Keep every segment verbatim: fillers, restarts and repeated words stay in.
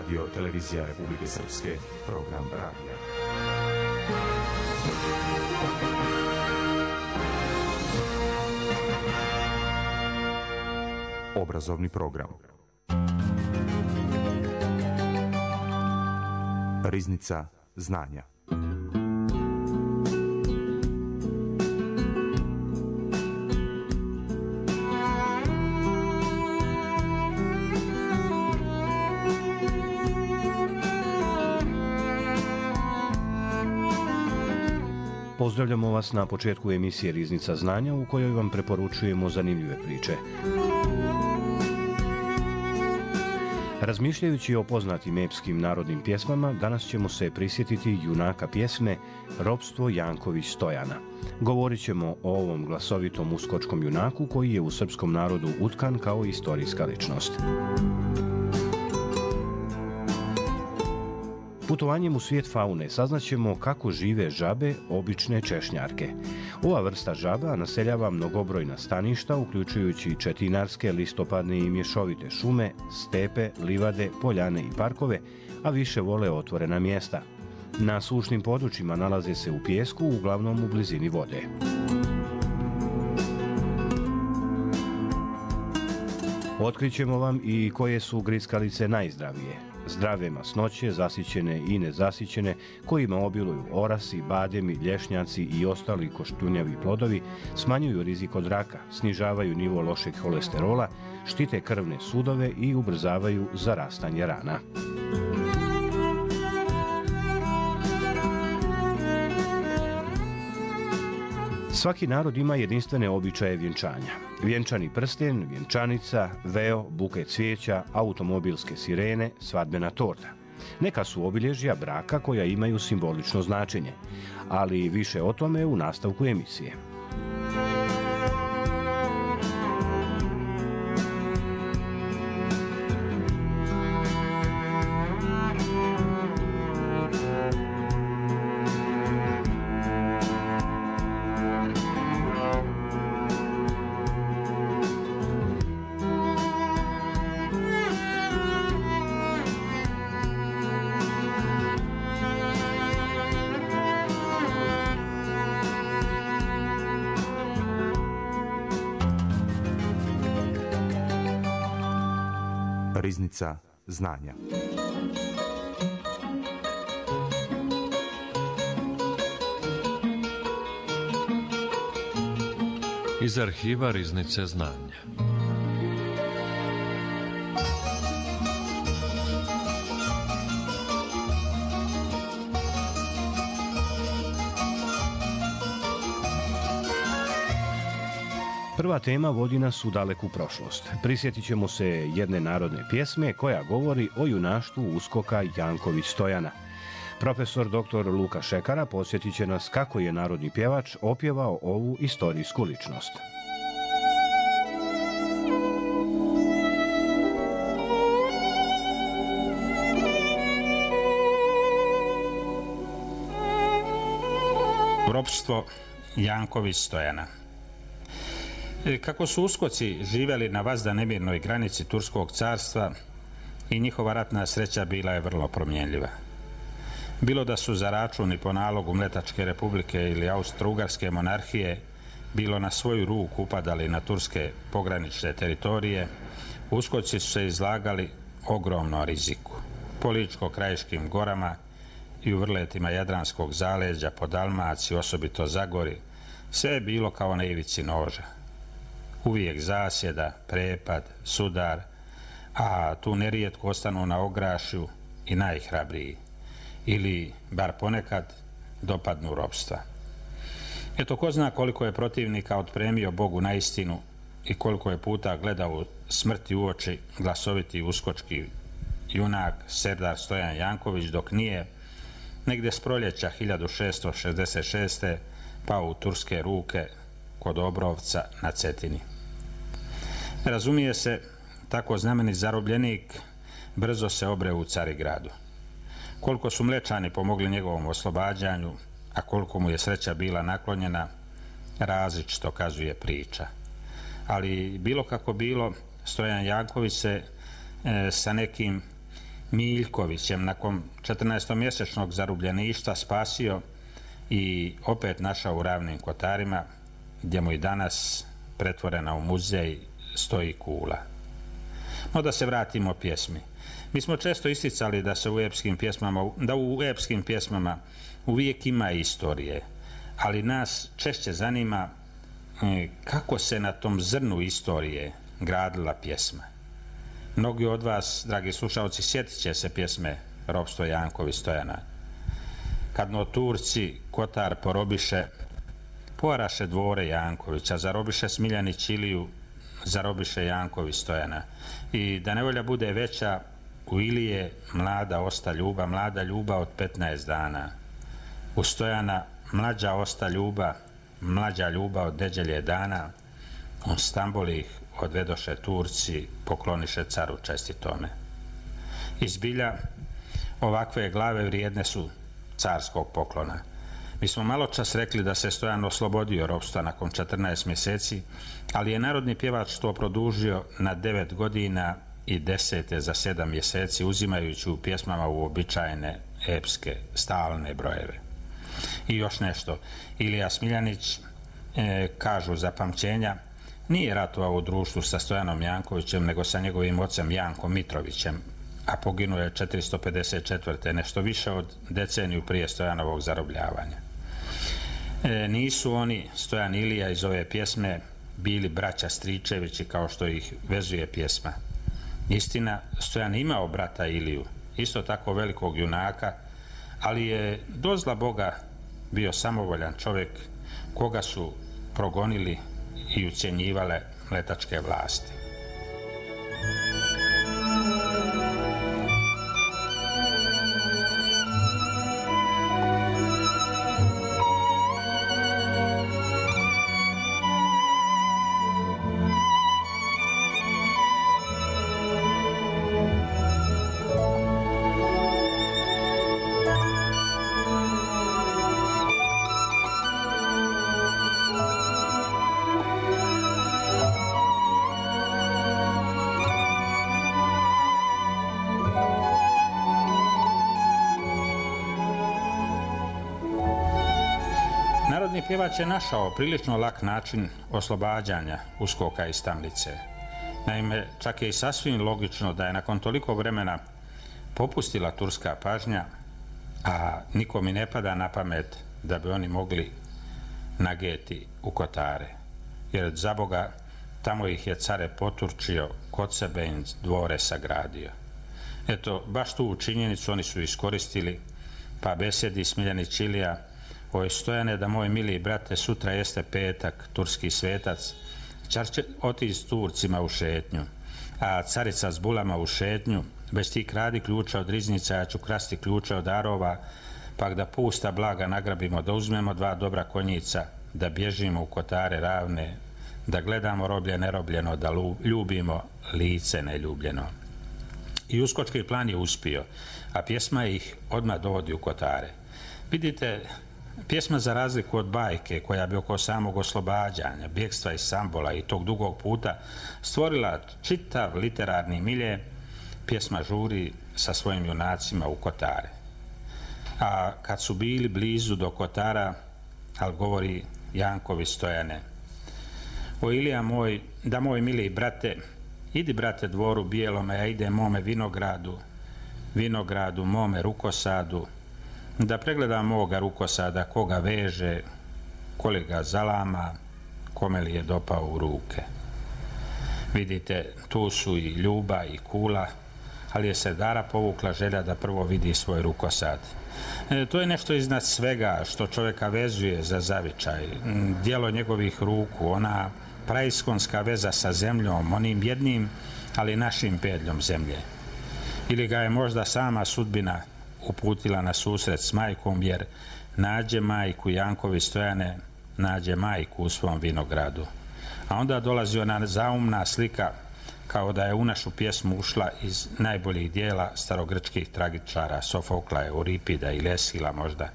Radio Televizija Republike Srpske, program radija. Obrazovni program. Riznica znanja. Pozdravljamo vas na početku emisije Riznica znanja u kojoj vam preporučujemo zanimljive priče. Razmišljajući o poznatim epskim narodnim pjesmama, danas ćemo se prisjetiti junaka pjesme Ropstvo Janković Stojana. Govorit ćemo o ovom glasovitom uskočkom junaku koji je u srpskom narodu utkan kao istorijska ličnost. Putovanjem u svijet faune saznaćemo kako žive žabe, obične češnjarke. Ova vrsta žaba naseljava mnogobrojna staništa, uključujući četinarske, listopadne i mješovite šume, stepe, livade, poljane i parkove, a više vole otvorena mjesta. Na sušnim područjima nalaze se u pijesku, uglavnom u blizini vode. Otkrićemo vam i koje su grickalice najzdravije. Zdrave masnoće, zasićene i nezasićene, kojima obiluju orasi, bademi, lješnjaci i ostali koštunjavi plodovi, smanjuju rizik od raka, snižavaju nivo lošeg holesterola, štite krvne sudove i ubrzavaju zarastanje rana. Svaki narod ima jedinstvene običaje vjenčanja. Vjenčani prsten, vjenčanica, veo, buket cvijeća, automobilske sirene, svadbena torta. Neka su obilježja braka koja imaju simbolično značenje, ali više o tome u nastavku emisije. Riznica znanja. Iz arhiva Riznice znanja. Prva tema vodi nas u daleku prošlost. Prisjetit ćemo se jedne narodne pjesme koja govori o junaštvu uskoka Janković Stojana. Profesor doktor Luka Šekara podsjetit će nas kako je narodni pjevač opjevao ovu istorijsku ličnost. Ropstvo Janković Stojana. Kako su uskoci živjeli na vazda nemirnoj granici Turskog carstva i njihova ratna sreća bila je vrlo promjenljiva. Bilo da su za račun i po nalogu Mletačke republike ili Austro-Ugarske monarhije, bilo na svoju ruku upadali na turske pogranične teritorije, uskoci su se izlagali ogromnom riziku. Po Ličko-Krajiškim gorama i u vrletima Jadranskog zaleđa, po Dalmaciji, osobito Zagori, sve je bilo kao na ivici noža. Uvijek zasjeda, prepad, sudar, a tu nerijetko ostanu na ograšju i najhrabriji, ili, bar ponekad, dopadnu ropstva. Eto, ko zna koliko je protivnika otpremio Bogu na istinu i koliko je puta gledao smrti u oči glasoviti uskočki junak Serdar Stojan Janković, dok nije, negdje s proljeća hiljadu šesto šezdeset šeste pao u turske ruke kod Obrovca na Cetini. Razumije se, tako znameni zarobljenik brzo se obreo u Carigradu. Koliko su Mlečani pomogli njegovom oslobađanju, a koliko mu je sreća bila naklonjena, različito kazuje priča. Ali bilo kako bilo, Stojan Janković se e, sa nekim Miljkovićem nakon četrnaestomjesečnog zarobljeništva spasio i opet našao u Ravnim Kotarima, gdje mu i danas pretvorena u muzej stoji kula. No da se vratimo pjesmi. Mi smo često isticali da se u epskim pjesmama, da u epskim pjesmama uvijek ima istorije, ali nas češće zanima kako se na tom zrnu istorije gradila pjesma. Mnogi od vas, dragi slušalci, sjetit će se pjesme Ropstvo Janković Stojana. Kad no Turci Kotar porobiše, poaraše dvore Jankovića, zarobiše Smiljanić Iliju, zarobiše Janković Stojana. I da nevolja bude veća, u Ilije mlada osta ljuba, mlada ljuba od petnaest dana. U Stojana mlađa osta ljuba, mlađa ljuba od deđelje dana. On Stambol ih odvedoše Turci, pokloniše caru čestitome. Izbilja, ovakve glave vrijedne su carskog poklona. Mi smo malo čas rekli da se Stojan oslobodio ropstva nakon četrnaest mjeseci, ali je narodni pjevač to produžio na devet godina i desete za sedam mjeseci, uzimajući u pjesmama uobičajene epske stalne brojeve. I još nešto, Ilija Smiljanić, e, kažu za pamćenja, nije ratovao u društvu sa Stojanom Jankovićem, nego sa njegovim ocem Jankom Mitrovićem, a poginuo je četiristo pedeset četvrte nešto više od deceniju prije Stojanovog zarobljavanja. E, nisu oni, Stojan i Ilija, iz ove pjesme bili braća Stričevići kao što ih vezuje pjesma. Istina, Stojan imao brata Iliju, isto tako velikog junaka, ali je dozla Boga bio samovoljan čovjek koga su progonili i ucjenjivale letačke vlasti. Narodni pjevač je našao prilično lak način oslobađanja uskoka iz tamnice. Naime, čak je i sasvim logično da je nakon toliko vremena popustila turska pažnja, a niko mi ne pada na pamet da bi oni mogli nageti u Kotare. Jer za Boga tamo ih je care poturčio, kod sebe im dvore sagradio. Eto, baš tu činjenicu oni su iskoristili, pa besjedi Smiljanić Ilija: oj Stojane, da moj mili brate, sutra jeste petak, turski svetac, čar će otići Turcima u šetnju, a carica s bulama u šetnju, već ti kradi ključa od riznica, ja ću krasti ključe od arova, pak da pusta blaga nagrabimo, da uzmemo dva dobra konjica, da bježimo u Kotare ravne, da gledamo roblje nerobljeno, da ljubimo lice neljubljeno. I uskočki plan je uspio, a pjesma ih odmah dovodi u Kotare. Vidite, pjesma, za razliku od bajke koja bi oko samog oslobađanja, bjegstva iz Sambola i tog dugog puta stvorila čitav literarni milje, pjesma žuri sa svojim junacima u Kotare. A kad su bili blizu do Kotara, al govori Janković Stojane: o Ilija moj, da moj mili brate, idi brate dvoru bijelome, ja ide mome vinogradu, vinogradu mome rukosadu, da pregledam moga rukosada, koga veže, koli ga zalama, kome li je dopao u ruke. Vidite, tu su i Ljuba i Kula, ali je Serdara povukla želja da prvo vidi svoj rukosad. E, to je nešto iznad svega što čovjeka vezuje za zavičaj, djelo njegovih ruku, ona praiskonska veza sa zemljom, onim jednim, ali našim pedljom zemlje. Ili ga je možda sama sudbina uputila na susret s majkom, jer nađe majku Janković Stojane, nađe majku u svom vinogradu. A onda dolazi ona zaumna slika, kao da je u našu pjesmu ušla iz najboljih dijela starogrčkih tragičara, Sofokla, Euripida ili Eskila možda.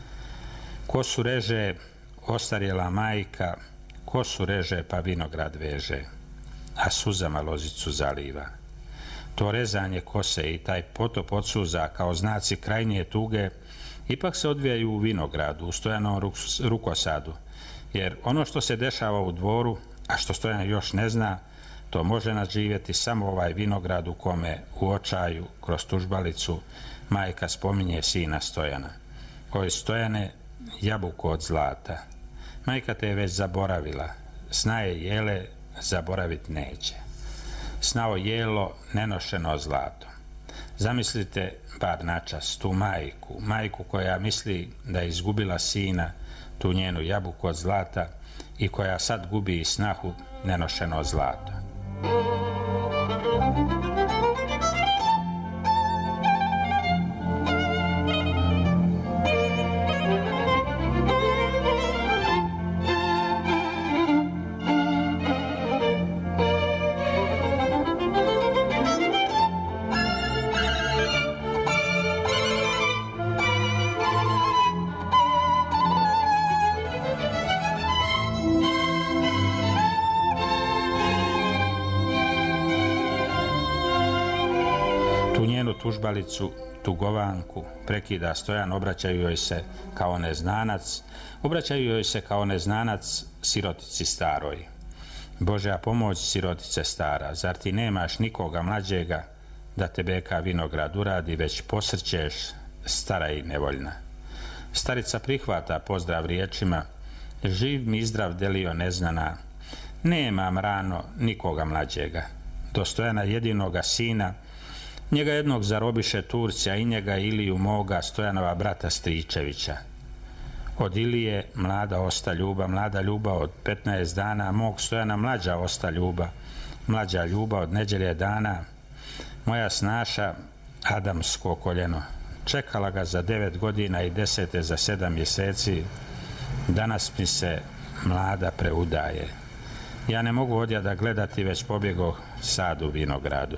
Kosu reže ostarjela majka, kosu reže pa vinograd veže, a suzama lozicu zaliva. to rezanje kose i taj potop od suza kao znaci krajnje tuge ipak se odvijaju u vinogradu, u Stojanovom rukosadu, jer ono što se dešava u dvoru, a što Stojan još ne zna, to može nadživjeti samo ovaj vinograd u kome u očaju, kroz tužbalicu, majka spominje sina Stojana. Oj Stojane, jabuko od zlata, majka te je već zaboravila, sna je jele, zaboravit neće. Snao jelo, nenošeno zlato. Zamislite bar načas tu majku, majku koja misli da je izgubila sina, tu njenu jabuku od zlata, i koja sad gubi i snahu, nenošeno zlato. Tužbalicu, tugovanku, prekida Stojan, obraćaju joj se kao neznanac, obraćaju joj se kao neznanac sirotici staroj. Božja pomoć, sirotice stara, zar ti nemaš nikoga mlađega da te beka vinograd uradi, već posrćeš, stara i nevoljna. Starica prihvata pozdrav riječima, živ mi i zdrav delio neznana, nemam rano nikoga mlađega, do Stojana jedinoga sina, njega jednog zarobiše Turci, a i njega Iliju moga, Stojanova brata Stričevića. Od Ilije mlada osta ljuba, mlada ljuba od petnaest dana, mog Stojana mlađa osta ljuba, mlađa ljuba od neđelje dana, moja snaša Adamsko koljeno, čekala ga za devet godina i desete za sedam mjeseci, danas mi se mlada preudaje. Ja ne mogu odjada gledati, već pobjego sad u vinogradu.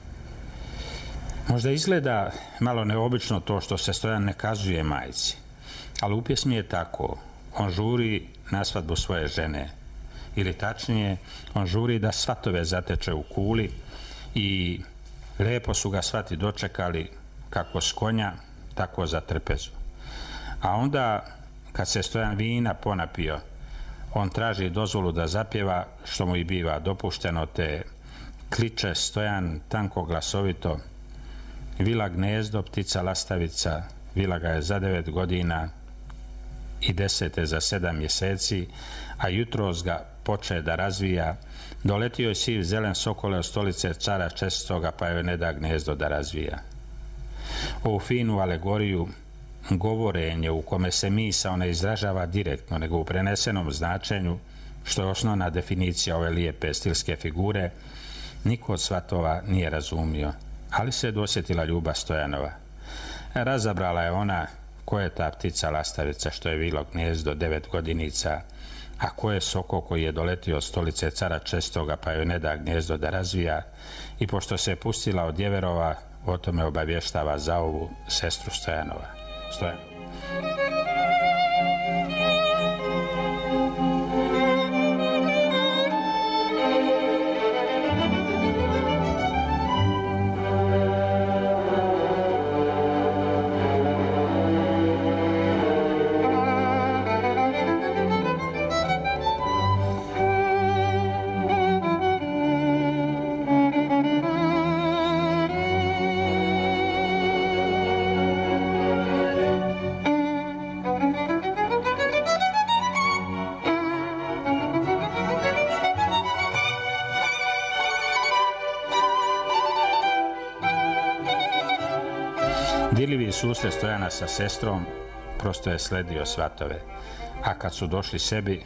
Možda izgleda malo neobično to što se Stojan ne kazuje majci, ali u pjesmi je tako. On žuri na svadbu svoje žene, ili tačnije, on žuri da svatove zateče u kuli i lijepo su ga svati dočekali kako s konja, tako za trpezu. A onda, kad se Stojan vina ponapio, on traži dozvolu da zapjeva, što mu i biva dopušteno, te kliče Stojan tanko glasovito, vila gnezdo, ptica lastavica, vila ga je za devet godina i desete za sedam mjeseci, a jutros ga poče da razvija, doletio je siv zelen sokole od stolice cara čestoga, pa joj ne da gnezdo da razvija. Ovu finu alegoriju, govorenje u kome se misao ne izražava direktno, nego u prenesenom značenju, što je osnovna definicija ove lijepe stilske figure, niko od svatova nije razumio, ali se dosjetila ljubav Stojanova. Razabrala je ona ko je ta ptica lastavica što je vilo gnezdo devet godinica, a ko je soko koji je doletio od stolice cara čestoga, pa joj ne da gnezdo da razvija, i pošto se je pustila od Djeverova, o tome obavještava Zaovu, sestru Stojanova. Stojan. Dirljivi susret Stojana sa sestrom prosto je sledio svatove, a kad su došli sebi,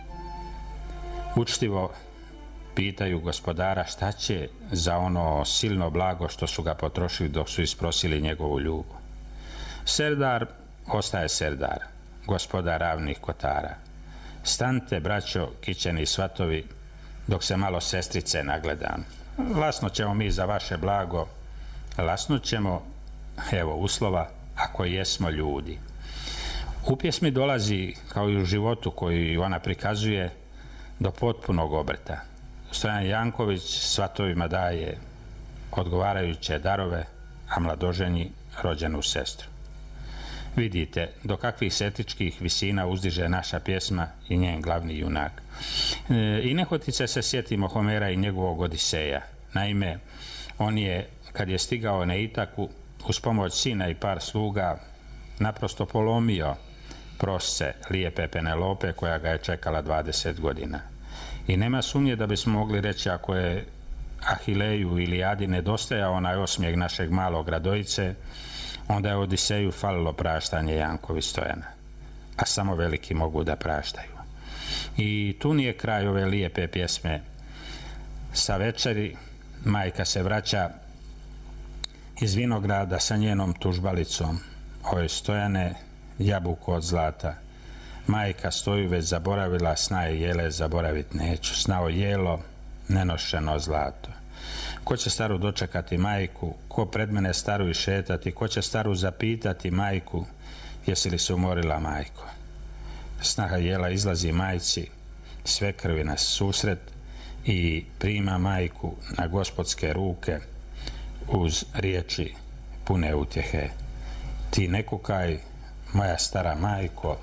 učtivo pitaju gospodara šta će za ono silno blago što su ga potrošili dok su isprosili njegovu ljubav. Serdar ostaje serdar, gospodar ravnih kotara. Stante, braćo, kićeni svatovi, dok se malo sestrice nagledam. Lasno ćemo mi za vaše blago, lasno ćemo, evo uslova, ako jesmo ljudi. U pjesmi dolazi, kao i u životu koji ona prikazuje, do potpunog obrta. Stojan Janković svatovima daje odgovarajuće darove, a mladoženji rođenu sestru. Vidite do kakvih se etičkih visina uzdiže naša pjesma i njen glavni junak. E, I nehotice se sjetimo Homera i njegovog Odiseja. Naime, on je, kad je stigao na Itaku, uz pomoć sina i par sluga, naprosto polomio prosce lijepe Penelope koja ga je čekala dvadeset godina. I nema sumnje da bismo mogli reći, ako je Ahileju ili Adi nedostajao onaj osmijeh našeg malog Radojice, onda je Odiseju falilo praštanje Jankovi Stojana. A samo veliki mogu da praštaju. I tu nije kraj ove lijepe pjesme. Sa večeri majka se vraća iz vinograda sa njenom tužbalicom. Oj Stojane, jabuko od zlata. Majka stoju već zaboravila, sna je jele, zaboravit neću. Snao jelo, nenošeno zlato. Ko će staru dočekati majku, ko pred mene staru i šetati, ko će staru zapitati majku, jesi li se umorila majko? Snaha jela izlazi majci, sve krvi nas susret i prima majku na gospodske ruke uz riječi pune utjehe. Ti ne kukaj, moja stara majko,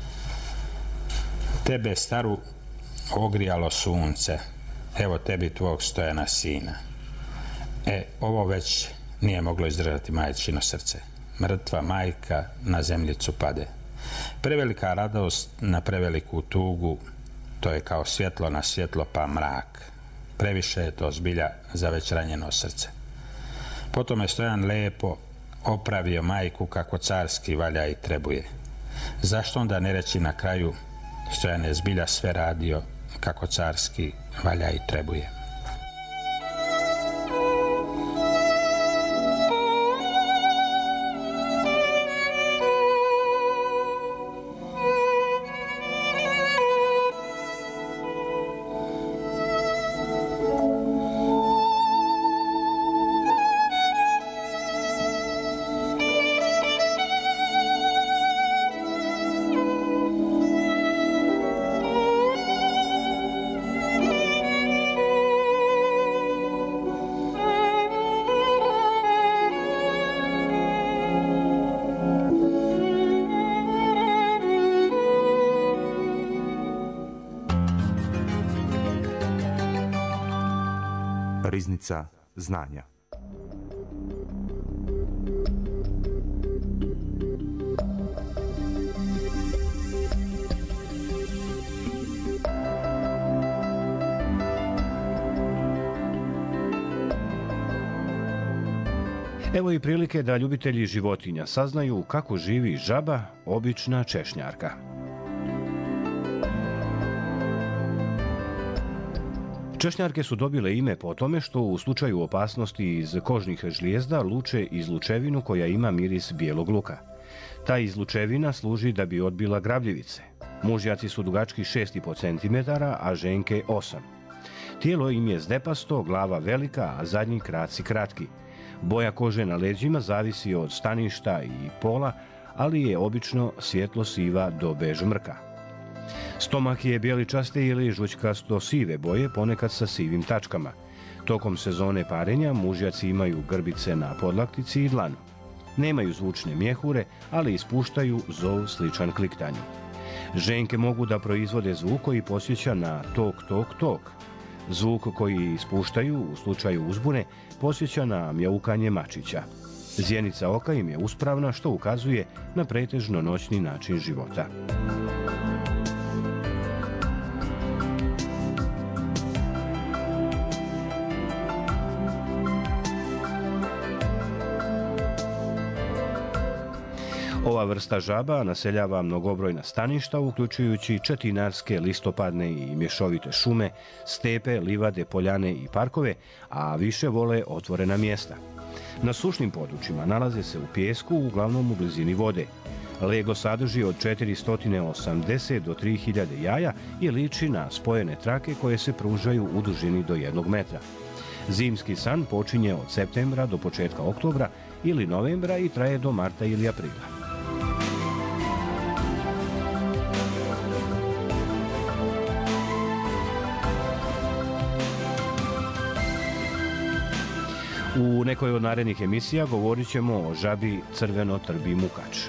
tebe staru ogrijalo sunce, evo tebi tvog Stojana sina. E, ovo već nije moglo izdržati majčino srce. Mrtva majka na zemljicu pade. Prevelika radost na preveliku tugu, to je kao svjetlo na svjetlo pa mrak. Previše je to zbilja za već ranjeno srce. Potom je Stojan lepo opravio majku kako carski valja i trebuje. Zašto onda ne reći na kraju, Stojan je zbilja sve radio kako carski valja i trebuje. Riznica znanja. Evo i prilike da ljubitelji životinja saznaju kako živi žaba, obična češnjarka. Češnjarke su dobile ime po tome što u slučaju opasnosti iz kožnih žlijezda luče izlučevinu koja ima miris bijelog luka. Ta izlučevina služi da bi odbila grabljivice. Mužjaci su dugački šest i po centimetara, a ženke osam. Tijelo im je zdepasto, glava velika, a zadnji kraci kratki. Boja kože na leđima zavisi od staništa i pola, ali je obično svjetlo siva do bež mrka. Stomak je bijeličaste ili žućkasto sive boje, ponekad sa sivim tačkama. Tokom sezone parenja mužjaci imaju grbice na podlaktici i dlanu. Nemaju zvučne mjehure, ali ispuštaju zov sličan kliktanju. Ženke mogu da proizvode zvuk koji podsjeća na tok, tok, tok. Zvuk koji ispuštaju u slučaju uzbune podsjeća na mjaukanje mačića. Zjenica oka im je uspravna, što ukazuje na pretežno noćni način života. Ova vrsta žaba naseljava mnogobrojna staništa, uključujući četinarske, listopadne i mješovite šume, stepe, livade, poljane i parkove, a više vole otvorena mjesta. Na sušnim područjima nalaze se u pijesku, uglavnom u blizini vode. Lego sadrži od četiristo osamdeset do tri hiljade jaja i liči na spojene trake koje se pružaju u dužini do jednog metra. Zimski san počinje od septembra do početka oktobra ili novembra i traje do marta ili aprila. U nekoj od narednih emisija govorit ćemo o žabi crveno-trbi mukač.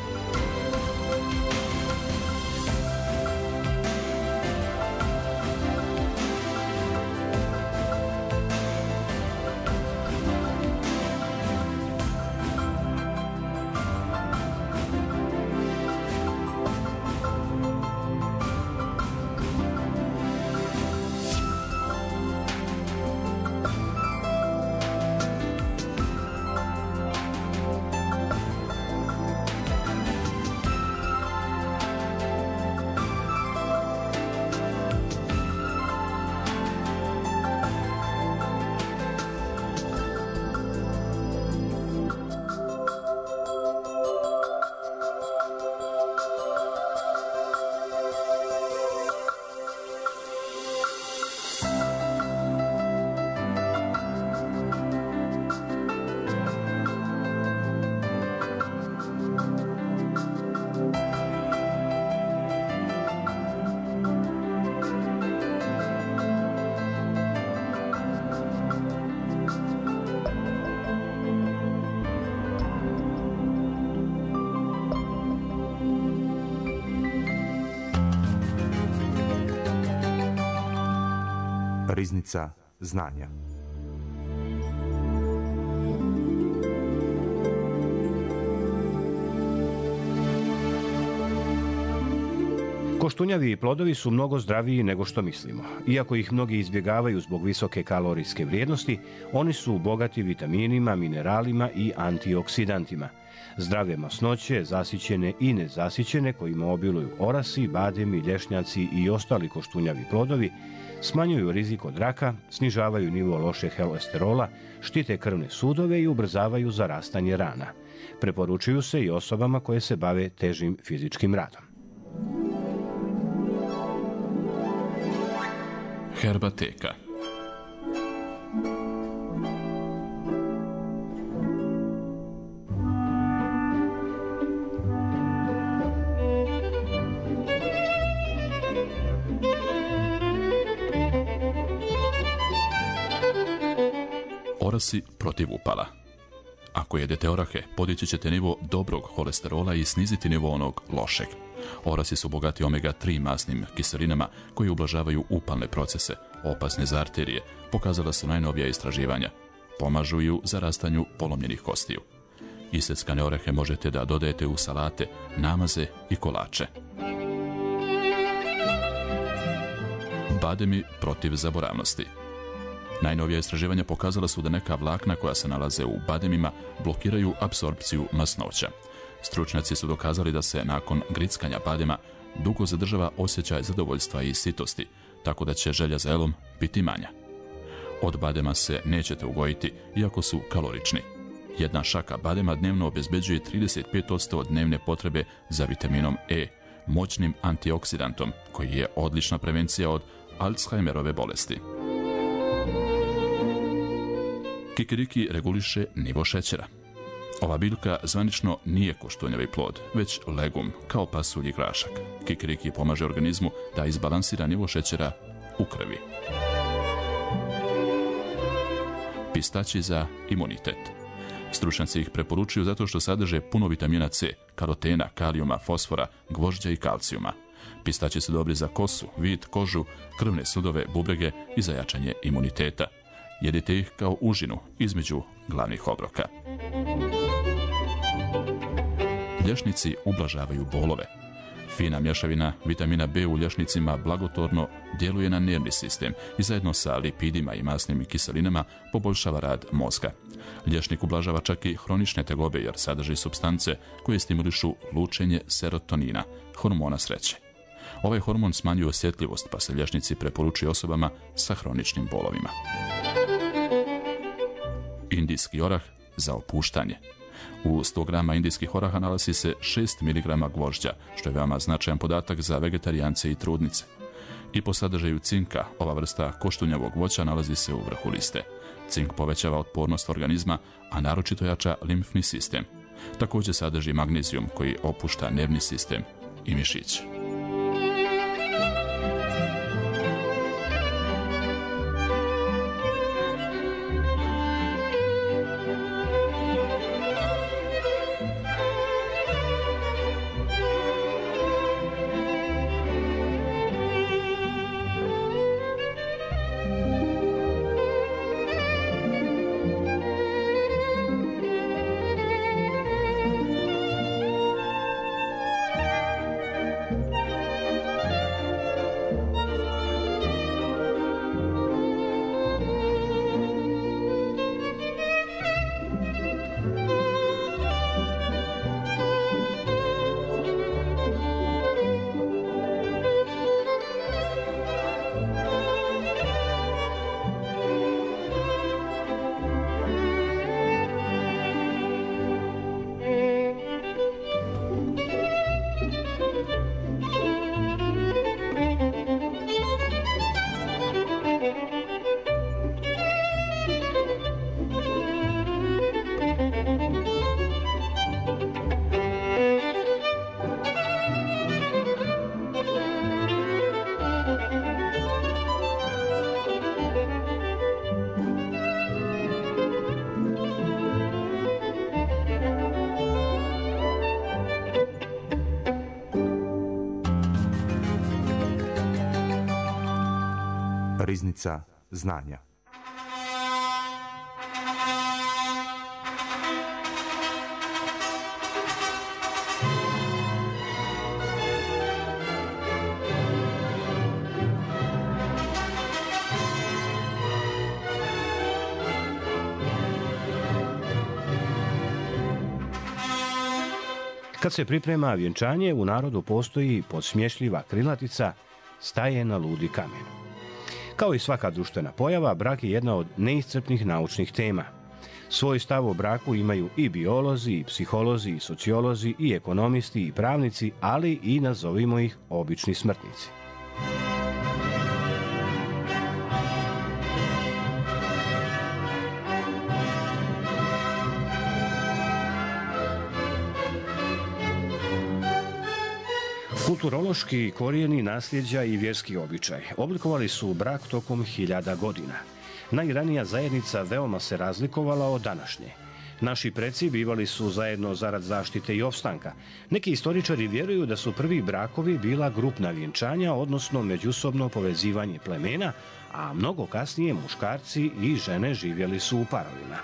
Riznica znanja. Koštunjavi plodovi su mnogo zdraviji nego što mislimo. Iako ih mnogi izbjegavaju zbog visoke kalorijske vrijednosti, oni su bogati vitaminima, mineralima i antioksidantima. Zdrave masnoće, zasićene i nezasićene, kojima obiluju orasi, bademi, lješnjaci i ostali koštunjavi plodovi, smanjuju rizik od raka, snižavaju nivo lošeg holesterola, štite krvne sudove i ubrzavaju zarastanje rana. Preporučuju se i osobama koje se bave težim fizičkim radom. Herbateka. Orasi protiv upala. Ako jedete orahe, podići ćete nivo dobrog holesterola i sniziti nivo onog lošeg. Orasi su bogati omega tri masnim kiselinama koji ublažavaju upalne procese, opasne za arterije, pokazala su najnovija istraživanja. Pomažu i u zarastanju polomljenih kostiju. Iseckane orahe možete da dodajete u salate, namaze i kolače. Bademi protiv zaboravnosti. Najnovija istraživanja pokazala su da neka vlakna koja se nalaze u bademima blokiraju apsorpciju masnoća. Stručnjaci su dokazali da se nakon grickanja badema dugo zadržava osjećaj zadovoljstva i sitosti, tako da će želja za jelom biti manja. Od badema se nećete ugojiti, iako su kalorični. Jedna šaka badema dnevno obezbeđuje trideset pet posto dnevne potrebe za vitaminom E, moćnim antioksidantom, koji je odlična prevencija od Alzheimerove bolesti. Kikiriki reguliše nivo šećera. Ova biljka zvanično nije koštunjavi plod, već legum, kao pasulj i grašak. Kikiriki pomaže organizmu da izbalansira nivo šećera u krvi. Pistaći za imunitet. Stručnjaci ih preporučuju zato što sadrže puno vitamina C, karotena, kalijuma, fosfora, gvožđa i kalcijuma. Pistaći su dobri za kosu, vid, kožu, krvne sudove, bubrege i za jačanje imuniteta. Jedite ih kao užinu između glavnih obroka. Lješnici ublažavaju bolove. Fina mješavina vitamina B u lješnicima blagotvorno djeluje na nervni sistem i zajedno sa lipidima i masnim kiselinama poboljšava rad mozga. Lješnik ublažava čak i hronične tegobe jer sadrži supstance koje stimulišu lučenje serotonina, hormona sreće. Ovaj hormon smanjuje osjetljivost, pa se lješnici preporučuju osobama sa hroničnim bolovima. Indijski orah za opuštanje. U sto grama indijskih oraha nalazi se šest miligrama gvožđa, što je veoma značajan podatak za vegetarijance i trudnice. I po sadržaju cinka, ova vrsta koštunjavog voća nalazi se u vrhu liste. Cink povećava otpornost organizma, a naročito jača limfni sistem. Također sadrži magnezijum koji opušta nervni sistem i mišić. Riznica znanja. Kad se priprema vjenčanje, u narodu postoji podsmješljiva krilatica staje na ludi kamen. Kao i svaka društvena pojava, brak je jedna od neiscrpnih naučnih tema. Svoj stav o braku imaju i biolozi, i psiholozi, i sociolozi, i ekonomisti, i pravnici, ali i nazovimo ih obični smrtnici. Kulturološki korijeni, nasljeđa i vjerski običaj oblikovali su brak tokom hiljada godina. Najranija zajednica veoma se razlikovala od današnje. Naši preci bivali su zajedno zarad zaštite i opstanka. Neki istoričari vjeruju da su prvi brakovi bila grupna vjenčanja, odnosno međusobno povezivanje plemena, a mnogo kasnije muškarci i žene živjeli su u parovima.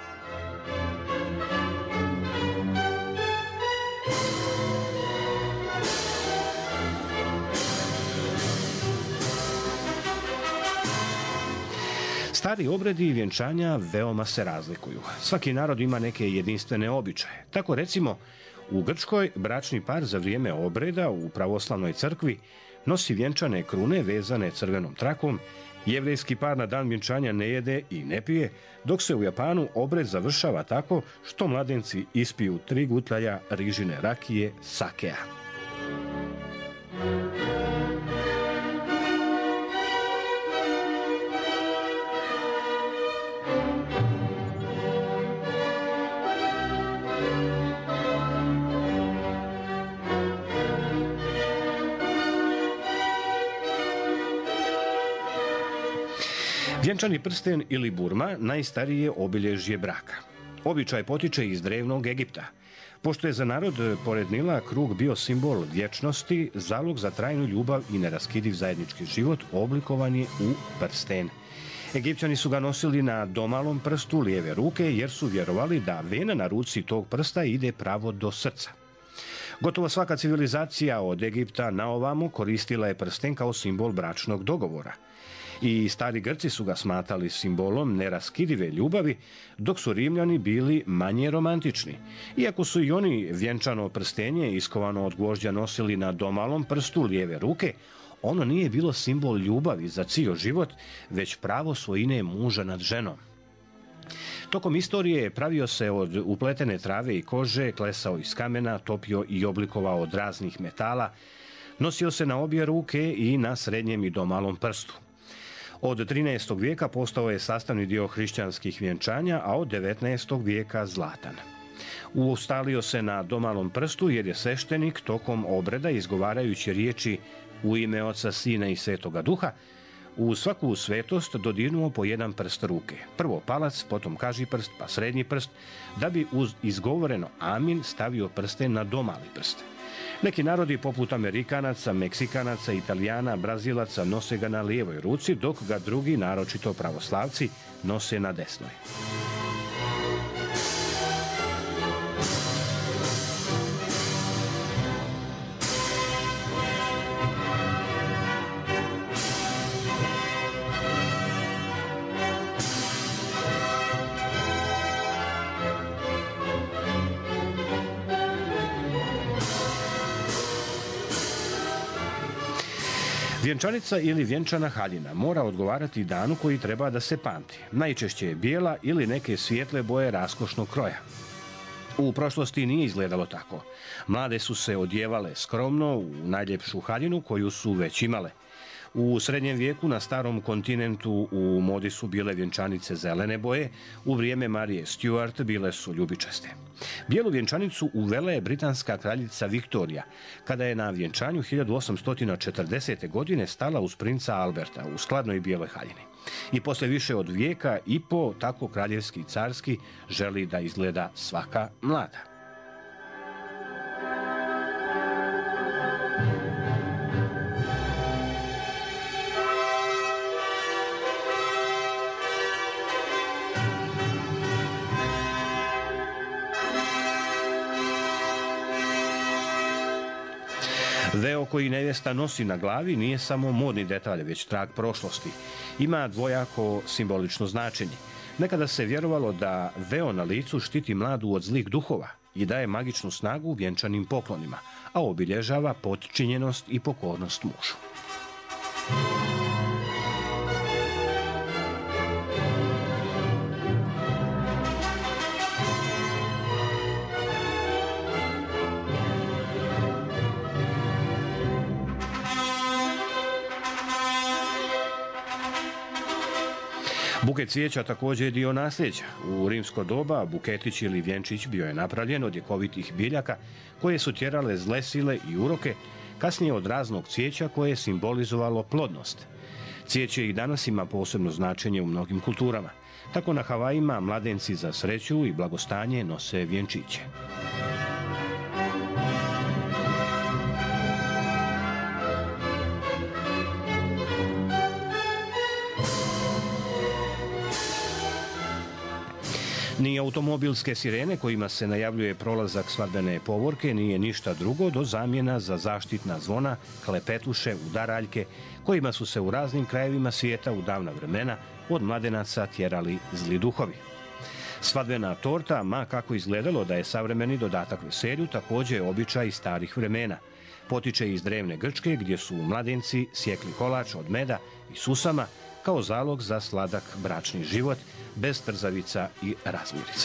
Stari obredi i vjenčanja veoma se razlikuju. Svaki narod ima neke jedinstvene običaje. Tako recimo, u Grčkoj bračni par za vrijeme obreda u pravoslavnoj crkvi nosi vjenčane krune vezane crvenom trakom, jevrejski par na dan vjenčanja ne jede i ne pije, dok se u Japanu obred završava tako što mladenci ispiju tri gutljaja rižine rakije sakea. Vjenčani prsten ili burma najstarije obilježje braka. Običaj potiče iz drevnog Egipta. Pošto je za narod pored Nila krug bio simbol vječnosti, zalog za trajnu ljubav i neraskidiv zajednički život oblikovan je u prsten. Egipćani su ga nosili na domalom prstu lijeve ruke jer su vjerovali da vena na ruci tog prsta ide pravo do srca. Gotovo svaka civilizacija od Egipta na ovamo koristila je prsten kao simbol bračnog dogovora. I stari Grci su ga smatrali simbolom neraskidive ljubavi, dok su Rimljani bili manje romantični. Iako su i oni vjenčano prstenje iskovano od gvožđa nosili na domalom prstu lijeve ruke, ono nije bilo simbol ljubavi za cijel život, već pravo svojine muža nad ženom. Tokom istorije pravio se od upletene trave i kože, klesao iz kamena, topio i oblikovao od raznih metala, nosio se na obje ruke i na srednjem i domalom prstu. Od trinaestog vijeka postao je sastavni dio hrišćanskih vjenčanja, a od devetnaestog vijeka zlatan. Ustalio se na domalom prstu jer je sveštenik tokom obreda, izgovarajući riječi u ime Oca, Sina i Svetoga Duha, u svaku svetost dodirnuo po jedan prst ruke. Prvo palac, potom kažiprst, pa srednji prst, da bi uz izgovoreno amin stavio prsten na domali prst. Neki narodi poput Amerikanaca, Meksikanaca, Italijana, Brazilaca nose ga na lijevoj ruci, dok ga drugi, naročito pravoslavci, nose na desnoj. Vjenčanica ili vjenčana haljina mora odgovarati danu koji treba da se pamti. Najčešće je bijela ili neke svijetle boje raskošnog kroja. U prošlosti nije izgledalo tako. Mlade su se odjevale skromno u najljepšu haljinu koju su već imale. U srednjem vijeku na starom kontinentu u modi su bile vjenčanice zelene boje, u vrijeme Marije Stuart bile su ljubičaste. Bijelu vjenčanicu uvela je britanska kraljica Viktorija, kada je na vjenčanju hiljadu osamsto četrdesete. godine stala uz princa Alberta u skladnoj bijeloj haljini. I posle više od vijeka i po tako kraljevski i carski želi da izgleda svaka mlada. Veo koji nevjesta nosi na glavi nije samo modni detalj, već trag prošlosti. Ima dvojako simbolično značenje. Nekada se vjerovalo da veo na licu štiti mladu od zlih duhova i daje magičnu snagu vjenčanim poklonima, a obilježava potčinjenost i pokornost mužu. Buket cvijeća također je dio nasljeđa. U rimsko doba buketić ili vjenčić bio je napravljen od ljekovitih biljaka koje su tjerale zle sile i uroke, kasnije od raznog cvijeća koje je simbolizovalo plodnost. Cvijeće i danas ima posebno značenje u mnogim kulturama. Tako na Havajima mladenci za sreću i blagostanje nose vjenčiće. Ni automobilske sirene kojima se najavljuje prolazak svadbene povorke nije ništa drugo do zamjena za zaštitna zvona, klepetuše, udaraljke, kojima su se u raznim krajevima svijeta u davna vremena od mladenaca tjerali zli duhovi. Svadbena torta, ma kako izgledalo da je savremeni dodatak veselju, također je običaj starih vremena. Potiče iz drevne Grčke gdje su mladenci sjekli kolač od meda i susama kao zalog za sladak bračni život, bez trzavica i razmirica.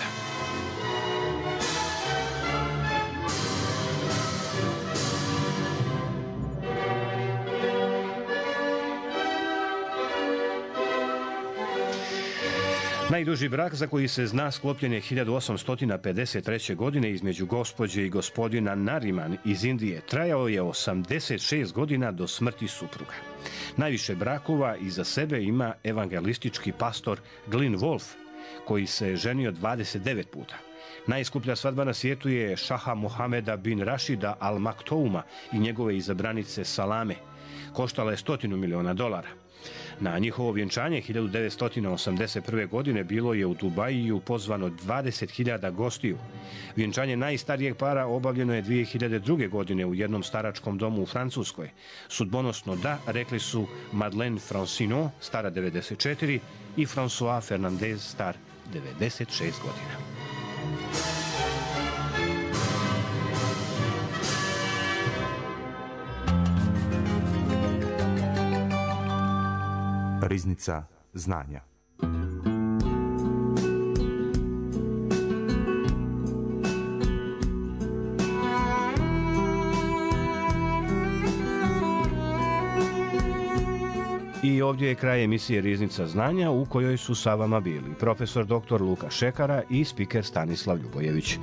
Najduži brak za koji se zna sklopljen je hiljadu osamsto pedeset treće. godine između gospođe i gospodina Nariman iz Indije. Trajao je osamdeset šest godina do smrti supruga. Najviše brakova iza sebe ima evangelistički pastor Glyn Wolf, koji se ženio dvadeset devet puta. Najskuplja svadba na svijetu je šaha Mohameda bin Rašida Al Maktouma i njegove izabranice Salame. Koštala je stotinu miliona dolara. Na njihovo vjenčanje hiljadu devetsto osamdeset prve. godine bilo je u Dubajiju pozvano dvadeset hiljada gostiju. Vjenčanje najstarijeg para obavljeno je dvije hiljade druge. godine u jednom staračkom domu u Francuskoj. Sudbonosno da, rekli su Madeleine Francino, stara devedeset četiri, i François Fernandez, star devedeset šest godina. Riznica znanja. I ovdje je kraj emisije Riznica znanja u kojoj su sa vama bili profesor doktor Luka Šekara i spiker Stanislav Ljubojević.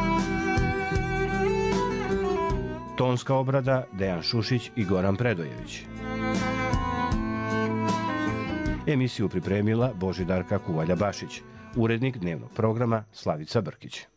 Tonska obrada Dejan Šušić i Goran Predojević. Emisiju pripremila Božidarka Kuvalja-Bašić, urednik dnevnog programa Slavica Brkić.